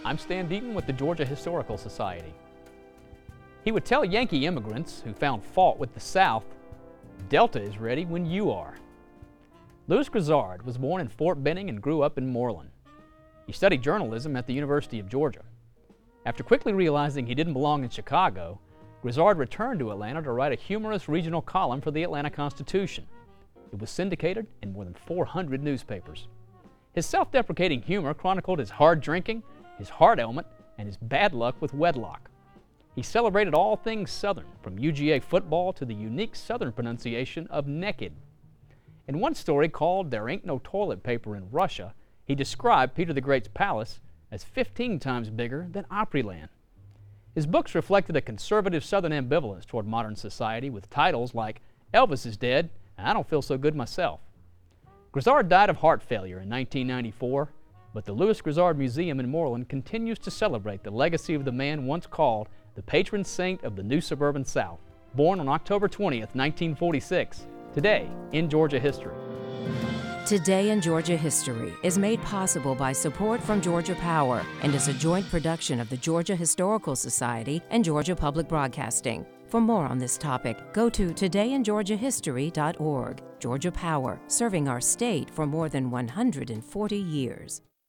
I'm Stan Deaton with the Georgia Historical Society. He would tell Yankee immigrants who found fault with the South, Delta is ready when you are. Louis Grizzard was born in Fort Benning and grew up in Moreland. He studied journalism at the University of Georgia. After quickly realizing he didn't belong in Chicago, Grizzard returned to Atlanta to write a humorous regional column for the Atlanta Constitution. It was syndicated in more than 400 newspapers. His self-deprecating humor chronicled his hard drinking, his heart ailment, and his bad luck with wedlock. He celebrated all things Southern, from UGA football to the unique Southern pronunciation of naked. In one story called There Ain't No Toilet Paper in Russia, he described Peter the Great's palace as 15 times bigger than Opryland. His books reflected a conservative Southern ambivalence toward modern society with titles like Elvis is Dead, and I Don't Feel So Good Myself. Grizzard died of heart failure in 1994, but the Louis Grizzard Museum in Moreland continues to celebrate the legacy of the man once called the patron saint of the new suburban South, born on October 20th, 1946, today in Georgia history. Today in Georgia History is made possible by support from Georgia Power and is a joint production of the Georgia Historical Society and Georgia Public Broadcasting. For more on this topic, go to todayingeorgiahistory.org. Georgia Power, serving our state for more than 140 years.